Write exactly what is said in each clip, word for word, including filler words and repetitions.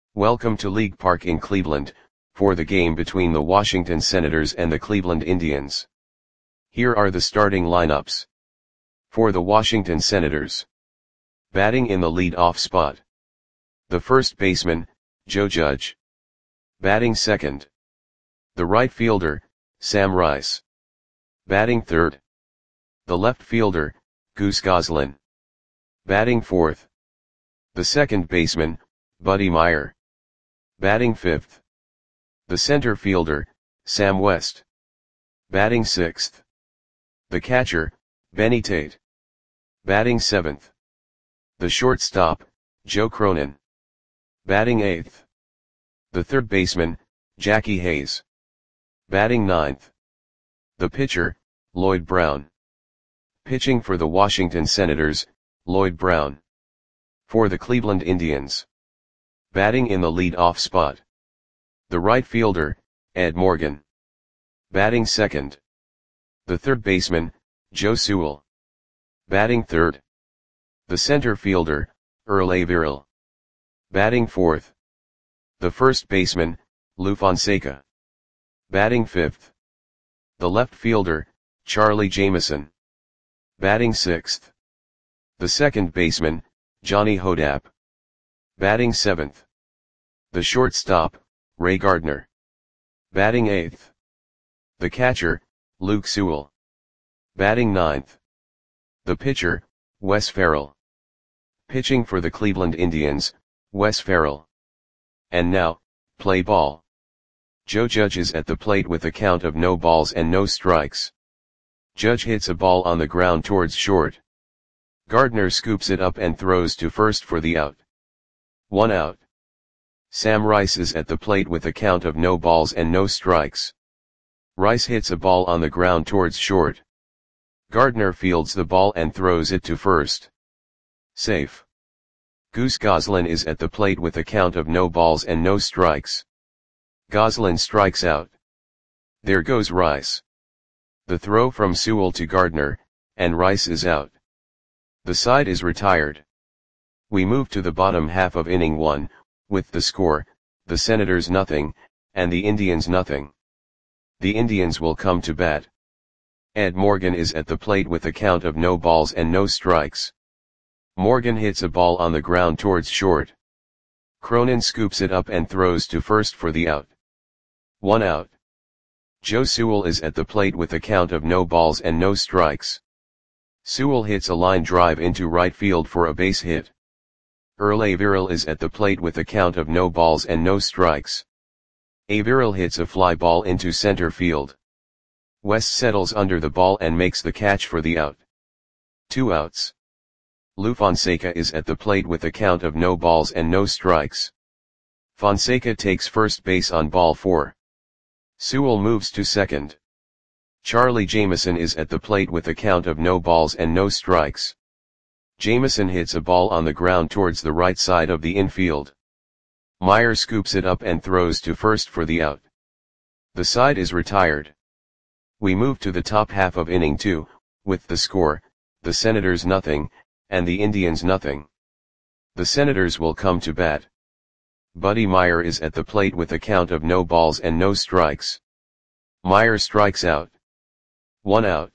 Welcome to League Park in Cleveland, for the game between the Washington Senators and the Cleveland Indians. Here are the starting lineups. For the Washington Senators. Batting in the lead-off spot. The first baseman, Joe Judge. Batting second. The right fielder, Sam Rice. Batting third. The left fielder, Goose Goslin. Batting fourth. The second baseman, Buddy Myer. Batting fifth. The center fielder, Sam West. Batting sixth. The catcher, Benny Tate. Batting seventh. The shortstop, Joe Cronin. Batting eighth. The third baseman, Jackie Hayes. Batting ninth. The pitcher, Lloyd Brown. Pitching for the Washington Senators, Lloyd Brown. For the Cleveland Indians. Batting in the lead-off spot. The right fielder, Ed Morgan. Batting second. The third baseman, Joe Sewell. Batting third. The center fielder, Earl Averill. Batting fourth. The first baseman, Lou Fonseca. Batting fifth. The left fielder, Charlie Jameson. Batting sixth. The second baseman, Johnny Hodapp. Batting seventh. The shortstop, Ray Gardner. Batting eighth. The catcher, Luke Sewell. Batting ninth. The pitcher, Wes Farrell. Pitching for the Cleveland Indians, Wes Farrell. And now, play ball. Joe Judge is at the plate with a count of no balls and no strikes. Judge hits a ball on the ground towards short. Gardner scoops it up and throws to first for the out. One out. Sam Rice is at the plate with a count of no balls and no strikes. Rice hits a ball on the ground towards short. Gardner fields the ball and throws it to first. Safe. Goose Goslin is at the plate with a count of no balls and no strikes. Goslin strikes out. There goes Rice. The throw from Sewell to Gardner, and Rice is out. The side is retired. We move to the bottom half of inning one, with the score, the Senators nothing, and the Indians nothing. The Indians will come to bat. Ed Morgan is at the plate with a count of no balls and no strikes. Morgan hits a ball on the ground towards short. Cronin scoops it up and throws to first for the out. One out. Joe Sewell is at the plate with a count of no balls and no strikes. Sewell hits a line drive into right field for a base hit. Earl Averill is at the plate with a count of no balls and no strikes. Averill hits a fly ball into center field. West settles under the ball and makes the catch for the out. Two outs. Lou Fonseca is at the plate with a count of no balls and no strikes. Fonseca takes first base on ball four. Sewell moves to second. Charlie Jameson is at the plate with a count of no balls and no strikes. Jameson hits a ball on the ground towards the right side of the infield. Myer scoops it up and throws to first for the out. The side is retired. We move to the top half of inning two, with the score, the Senators nothing, and the Indians nothing. The Senators will come to bat. Buddy Myer is at the plate with a count of no balls and no strikes. Myer strikes out. One out.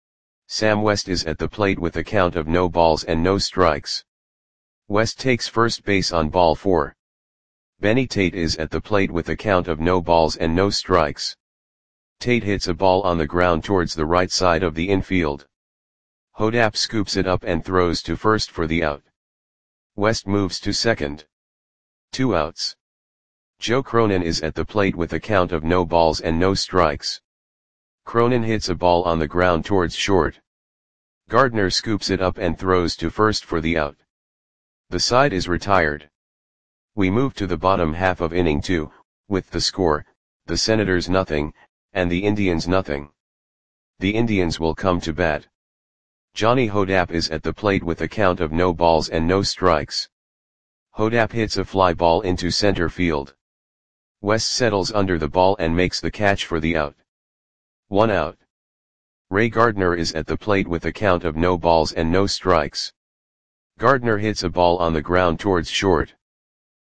Sam West is at the plate with a count of no balls and no strikes. West takes first base on ball four. Benny Tate is at the plate with a count of no balls and no strikes. Tate hits a ball on the ground towards the right side of the infield. Hodapp scoops it up and throws to first for the out. West moves to second. Two outs. Joe Cronin is at the plate with a count of no balls and no strikes. Cronin hits a ball on the ground towards short. Gardner scoops it up and throws to first for the out. The side is retired. We move to the bottom half of inning two, with the score, the Senators nothing, and the Indians nothing. The Indians will come to bat. Johnny Hodapp is at the plate with a count of no balls and no strikes. Hodapp hits a fly ball into center field. West settles under the ball and makes the catch for the out. One out. Ray Gardner is at the plate with a count of no balls and no strikes. Gardner hits a ball on the ground towards short.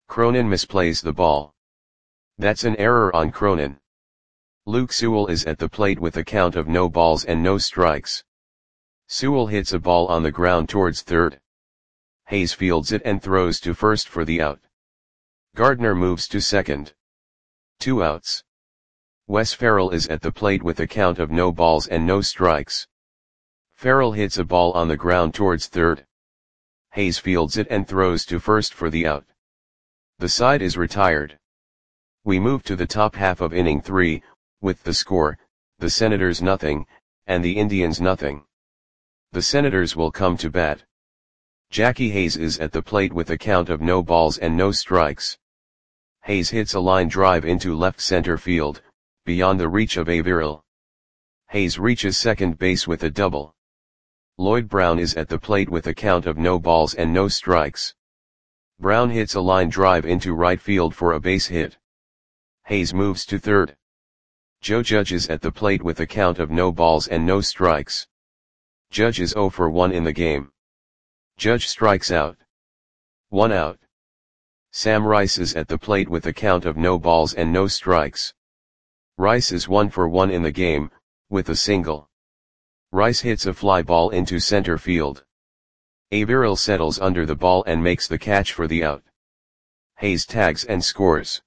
Cronin misplays the ball. That's an error on Cronin. Luke Sewell is at the plate with a count of no balls and no strikes. Sewell hits a ball on the ground towards third. Hayes fields it and throws to first for the out. Gardner moves to second. Two outs. Wes Ferrell is at the plate with a count of no balls and no strikes. Ferrell hits a ball on the ground towards third. Hayes fields it and throws to first for the out. The side is retired. We move to the top half of inning three, with the score, the Senators nothing, and the Indians nothing. The Senators will come to bat. Jackie Hayes is at the plate with a count of no balls and no strikes. Hayes hits a line drive into left center field, beyond the reach of Averill. Hayes reaches second base with a double. Lloyd Brown is at the plate with a count of no balls and no strikes. Brown hits a line drive into right field for a base hit. Hayes moves to third. Joe Judge is at the plate with a count of no balls and no strikes. Judge is oh for one in the game. Judge strikes out. One out. Sam Rice is at the plate with a count of no balls and no strikes. Rice is one for one in the game, with a single. Rice hits a fly ball into center field. Averill settles under the ball and makes the catch for the out. Hayes tags and scores.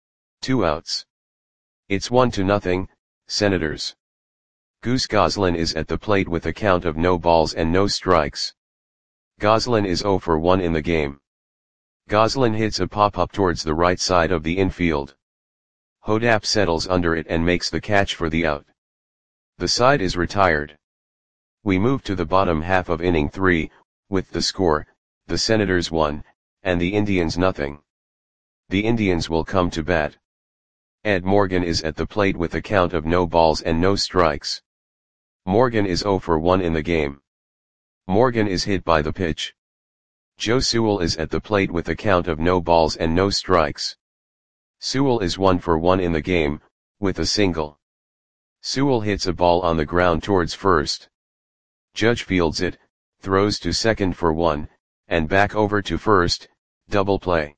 Two outs. It's one to nothing, Senators. Goose Goslin is at the plate with a count of no balls and no strikes. Goslin is oh for one in the game. Goslin hits a pop-up towards the right side of the infield. Hodap settles under it and makes the catch for the out. The side is retired. We move to the bottom half of inning three, with the score, the Senators one, and the Indians nothing. The Indians will come to bat. Ed Morgan is at the plate with a count of no balls and no strikes. Morgan is oh for one in the game. Morgan is hit by the pitch. Joe Sewell is at the plate with a count of no balls and no strikes. Sewell is one for one in the game, with a single. Sewell hits a ball on the ground towards first. Judge fields it, throws to second for one, and back over to first, double play.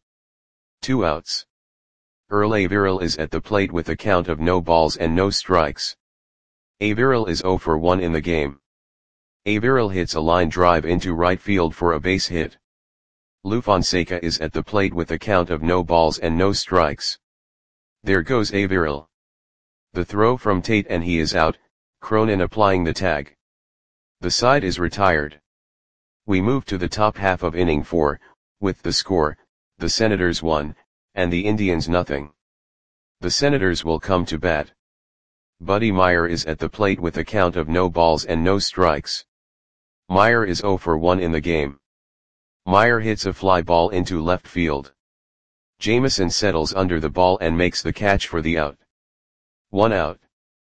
Two outs. Earl Averill is at the plate with a count of no balls and no strikes. Averill is oh for one in the game. Averill hits a line drive into right field for a base hit. Lou Fonseca is at the plate with a count of no balls and no strikes. There goes Averill. The throw from Tate and he is out, Cronin applying the tag. The side is retired. We move to the top half of inning four, with the score, the Senators one, and the Indians nothing. The Senators will come to bat. Buddy Meyer is at the plate with a count of no balls and no strikes. Meyer is oh for one in the game. Meyer hits a fly ball into left field. Jameson settles under the ball and makes the catch for the out. One out.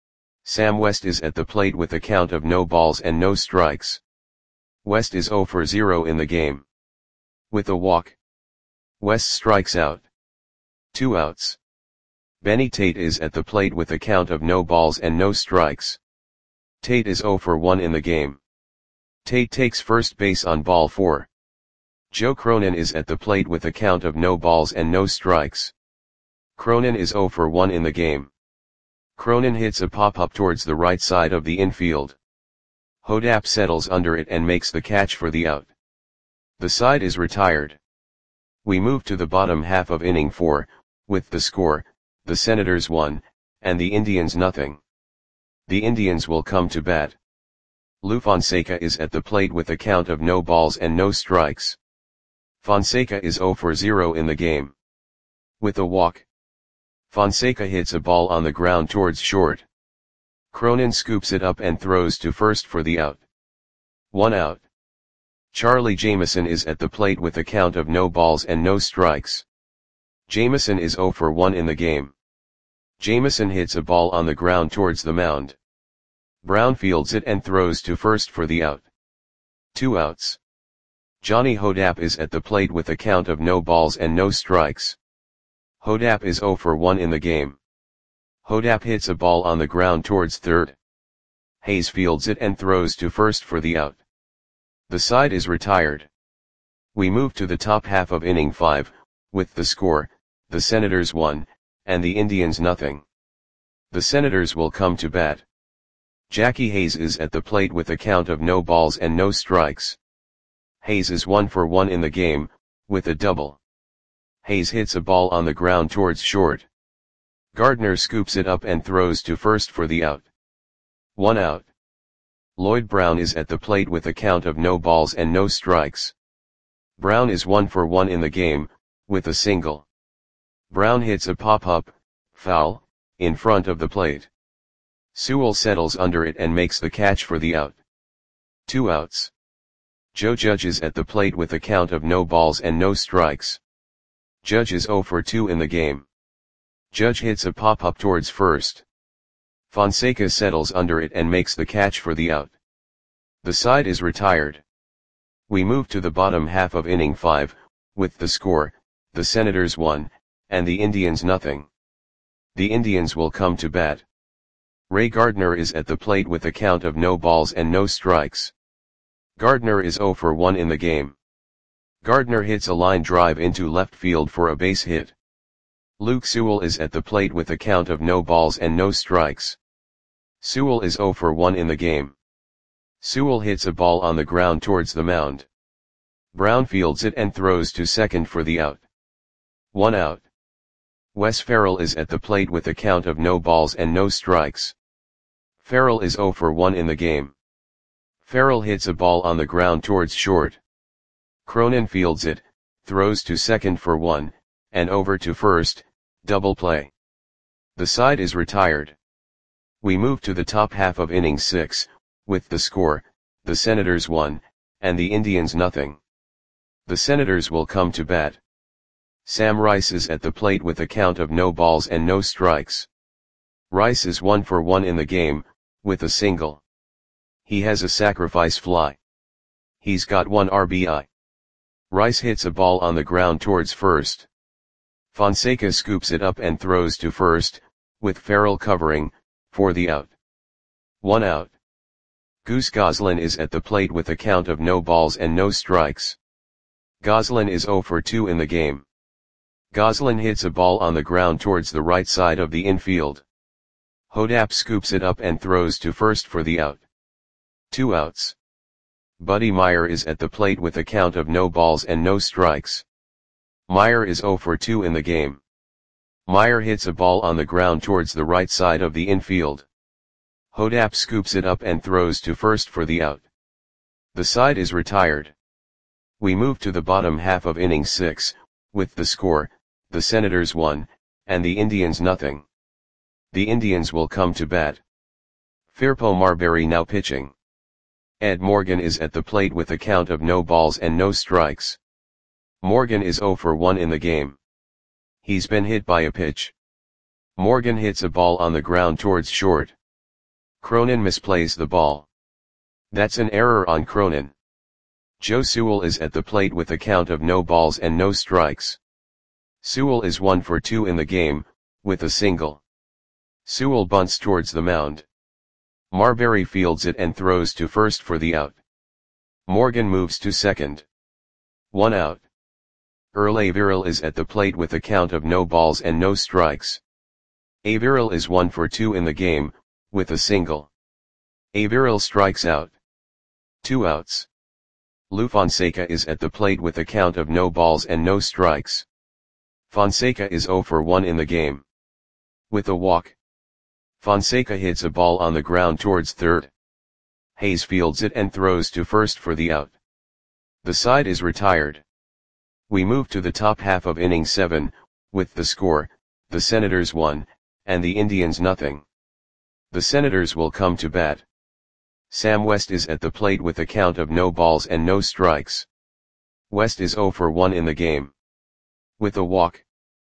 Sam West is at the plate with a count of no balls and no strikes. West is oh for zero in the game. With a walk. West strikes out. Two outs. Benny Tate is at the plate with a count of no balls and no strikes. Tate is oh for one in the game. Tate takes first base on ball four. Joe Cronin is at the plate with a count of no balls and no strikes. Cronin is oh for one in the game. Cronin hits a pop-up towards the right side of the infield. Hodap settles under it and makes the catch for the out. The side is retired. We move to the bottom half of inning four, with the score, the Senators one, and the Indians nothing. The Indians will come to bat. Lou Fonseca is at the plate with a count of no balls and no strikes. Fonseca is oh for zero in the game. With a walk. Fonseca hits a ball on the ground towards short. Cronin scoops it up and throws to first for the out. One out. Charlie Jameson is at the plate with a count of no balls and no strikes. Jameson is oh for one in the game. Jameson hits a ball on the ground towards the mound. Brown fields it and throws to first for the out. Two outs. Johnny Hodap is at the plate with a count of no balls and no strikes. Hodap is oh for one in the game. Hodap hits a ball on the ground towards third. Hayes fields it and throws to first for the out. The side is retired. We move to the top half of inning five, with the score, the Senators one, and the Indians nothing. The Senators will come to bat. Jackie Hayes is at the plate with a count of no balls and no strikes. Hayes is one for one in the game, with a double. Hayes hits a ball on the ground towards short. Gardner scoops it up and throws to first for the out. One out. Lloyd Brown is at the plate with a count of no balls and no strikes. Brown is one for one in the game, with a single. Brown hits a pop-up, foul, in front of the plate. Sewell settles under it and makes the catch for the out. Two outs. Joe Judge is at the plate with a count of no balls and no strikes. Judge is zero for two in the game. Judge hits a pop-up towards first. Fonseca settles under it and makes the catch for the out. The side is retired. We move to the bottom half of inning five, with the score, the Senators one, and the Indians nothing. The Indians will come to bat. Ray Gardner is at the plate with a count of no balls and no strikes. Gardner is zero for one in the game. Gardner hits a line drive into left field for a base hit. Luke Sewell is at the plate with a count of no balls and no strikes. Sewell is zero for one in the game. Sewell hits a ball on the ground towards the mound. Brown fields it and throws to second for the out. One out. Wes Ferrell is at the plate with a count of no balls and no strikes. Ferrell is zero for one in the game. Ferrell hits a ball on the ground towards short. Cronin fields it, throws to second for one, and over to first, double play. The side is retired. We move to the top half of inning six, with the score, the Senators one, and the Indians nothing. The Senators will come to bat. Sam Rice is at the plate with a count of no balls and no strikes. Rice is one for one in the game, with a single. He has a sacrifice fly. He's got one R B I. Rice hits a ball on the ground towards first. Fonseca scoops it up and throws to first, with Ferrell covering, for the out. One out. Goose Goslin is at the plate with a count of no balls and no strikes. Goslin is zero for two in the game. Goslin hits a ball on the ground towards the right side of the infield. Hodap scoops it up and throws to first for the out. Two outs. Buddy Meyer is at the plate with a count of no balls and no strikes. Meyer is zero for two in the game. Meyer hits a ball on the ground towards the right side of the infield. Hodap scoops it up and throws to first for the out. The side is retired. We move to the bottom half of inning six, with the score, the Senators one, and the Indians nothing. The Indians will come to bat. Firpo Marbury now pitching. Ed Morgan is at the plate with a count of no balls and no strikes. Morgan is zero for one in the game. He's been hit by a pitch. Morgan hits a ball on the ground towards short. Cronin misplays the ball. That's an error on Cronin. Joe Sewell is at the plate with a count of no balls and no strikes. Sewell is one for two in the game, with a single. Sewell bunts towards the mound. Marbury fields it and throws to first for the out. Morgan moves to second. One out. Earl Averill is at the plate with a count of no balls and no strikes. Averill is one for two in the game, with a single. Averill strikes out. Two outs. Lou Fonseca is at the plate with a count of no balls and no strikes. Fonseca is zero for one in the game. With a walk. Fonseca hits a ball on the ground towards third. Hayes fields it and throws to first for the out. The side is retired. We move to the top half of inning seven, with the score, the Senators one, and the Indians nothing. The Senators will come to bat. Sam West is at the plate with a count of no balls and no strikes. West is zero for one in the game. With a walk.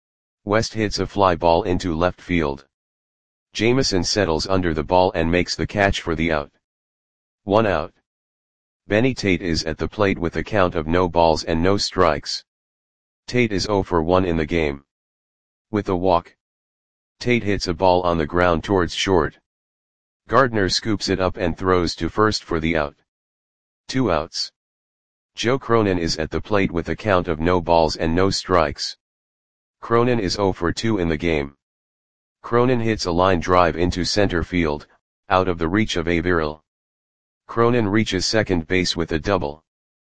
West hits a fly ball into left field. Jameson settles under the ball and makes the catch for the out. One out. Benny Tate is at the plate with a count of no balls and no strikes. Tate is zero for one in the game. With a walk. Tate hits a ball on the ground towards short. Gardner scoops it up and throws to first for the out. Two outs. Joe Cronin is at the plate with a count of no balls and no strikes. Cronin is zero for two in the game. Cronin hits a line drive into center field, out of the reach of Averill. Cronin reaches second base with a double.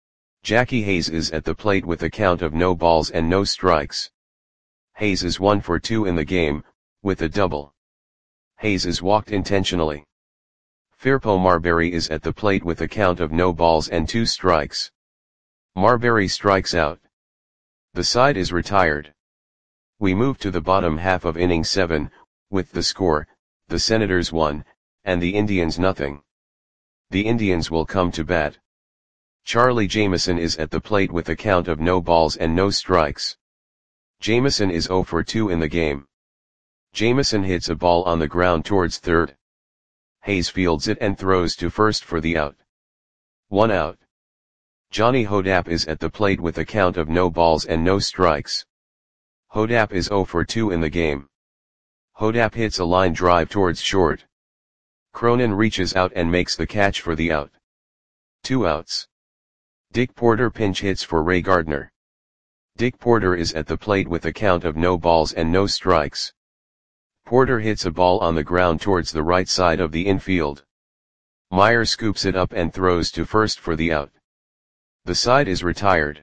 Jackie Hayes is at the plate with a count of no balls and no strikes. Hayes is one for two in the game, with a double. Hayes is walked intentionally. Firpo Marbury is at the plate with a count of no balls and two strikes. Marbury strikes out. The side is retired. We move to the bottom half of inning seven, with the score, the Senators one, and the Indians nothing. The Indians will come to bat. Charlie Jameson is at the plate with a count of no balls and no strikes. Jameson is zero for two in the game. Jameson hits a ball on the ground towards third. Hayes fields it and throws to first for the out. One out. Johnny Hodapp is at the plate with a count of no balls and no strikes. Hodapp is zero for two in the game. Hodapp hits a line drive towards short. Cronin reaches out and makes the catch for the out. Two outs. Dick Porter pinch hits for Ray Gardner. Dick Porter is at the plate with a count of no balls and no strikes. Porter hits a ball on the ground towards the right side of the infield. Meyer scoops it up and throws to first for the out. The side is retired.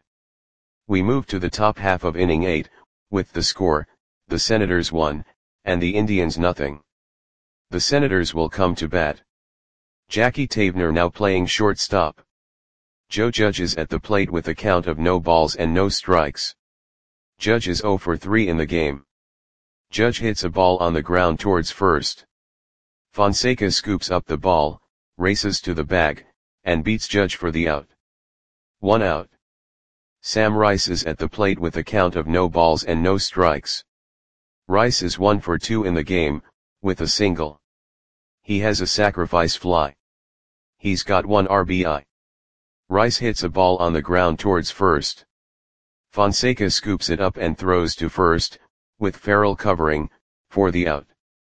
We move to the top half of inning eight, with the score, the Senators one, and the Indians nothing. The Senators will come to bat. Jackie Tavener now playing shortstop. Joe Judge is at the plate with a count of no balls and no strikes. Judge is zero for three in the game. Judge hits a ball on the ground towards first. Fonseca scoops up the ball, races to the bag, and beats Judge for the out. One out. Sam Rice is at the plate with a count of no balls and no strikes. Rice is one for two in the game, with a single. He has a sacrifice fly. He's got one R B I. Rice hits a ball on the ground towards first. Fonseca scoops it up and throws to first, with Farrell covering, for the out.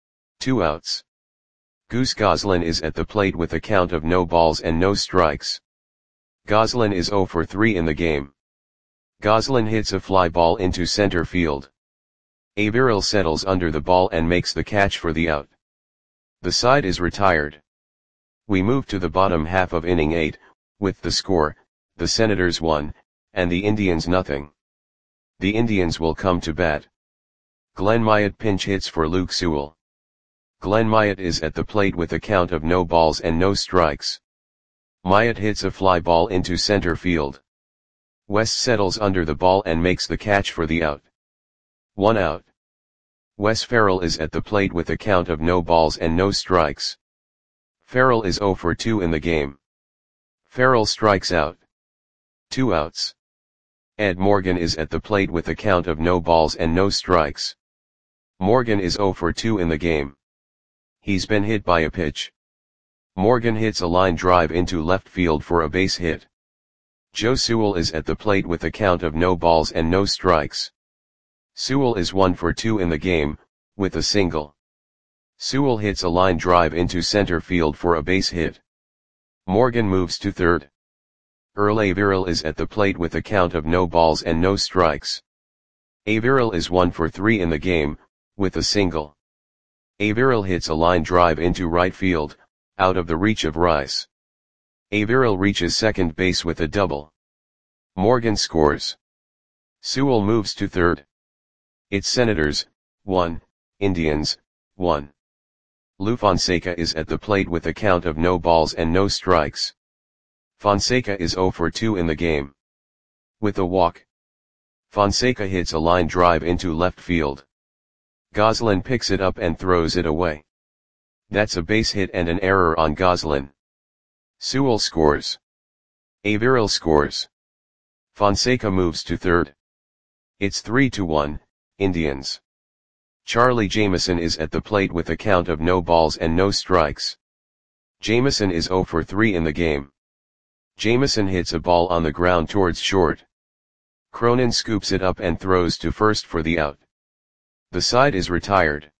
Two outs. Goose Goslin is at the plate with a count of no balls and no strikes. Goslin is zero for three in the game. Goslin hits a fly ball into center field. Averill settles under the ball and makes the catch for the out. The side is retired. We move to the bottom half of inning eight, with the score, the Senators one, and the Indians nothing. The Indians will come to bat. Glenn Myatt pinch hits for Luke Sewell. Glenn Myatt is at the plate with a count of no balls and no strikes. Myatt hits a fly ball into center field. West settles under the ball and makes the catch for the out. One out. Wes Farrell is at the plate with a count of no balls and no strikes. Farrell is zero for two in the game. Farrell strikes out. Two outs. Ed Morgan is at the plate with a count of no balls and no strikes. Morgan is zero for two in the game. He's been hit by a pitch. Morgan hits a line drive into left field for a base hit. Joe Sewell is at the plate with a count of no balls and no strikes. Sewell is one for two in the game, with a single. Sewell hits a line drive into center field for a base hit. Morgan moves to third. Earl Averill is at the plate with a count of no balls and no strikes. Averill is one for three in the game, with a single. Averill hits a line drive into right field, out of the reach of Rice. Averill reaches second base with a double. Morgan scores. Sewell moves to third. It's Senators, one, Indians, one. Lou Fonseca is at the plate with a count of no balls and no strikes. Fonseca is zero for two in the game. With a walk. Fonseca hits a line drive into left field. Goslin picks it up and throws it away. That's a base hit and an error on Goslin. Sewell scores. Averill scores. Fonseca moves to third. It's three to one, Indians. Charlie Jameson is at the plate with a count of no balls and no strikes. Jameson is zero for three in the game. Jameson hits a ball on the ground towards short. Cronin scoops it up and throws to first for the out. The side is retired.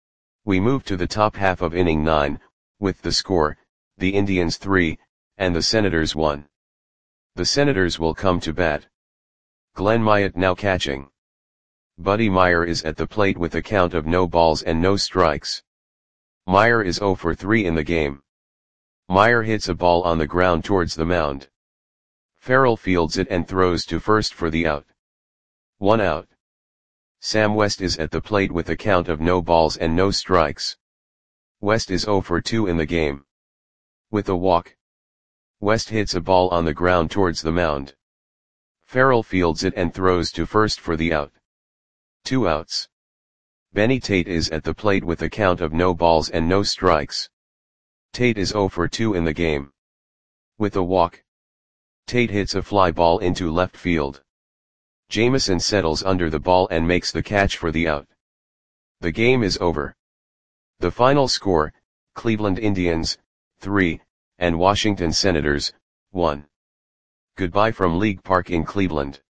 We move to the top half of inning nine, with the score, the Indians three, and the Senators one. The Senators will come to bat. Glenn Myatt now catching. Buddy Meyer is at the plate with a count of no balls and no strikes. Meyer is zero for three in the game. Meyer hits a ball on the ground towards the mound. Farrell fields it and throws to first for the out. One out. Sam West is at the plate with a count of no balls and no strikes. West is zero for two in the game. With a walk, West hits a ball on the ground towards the mound. Farrell fields it and throws to first for the out. Two outs. Benny Tate is at the plate with a count of no balls and no strikes. Tate is zero for two in the game. With a walk, Tate hits a fly ball into left field. Jameson settles under the ball and makes the catch for the out. The game is over. The final score, Cleveland Indians, three, and Washington Senators, one. Goodbye from League Park in Cleveland.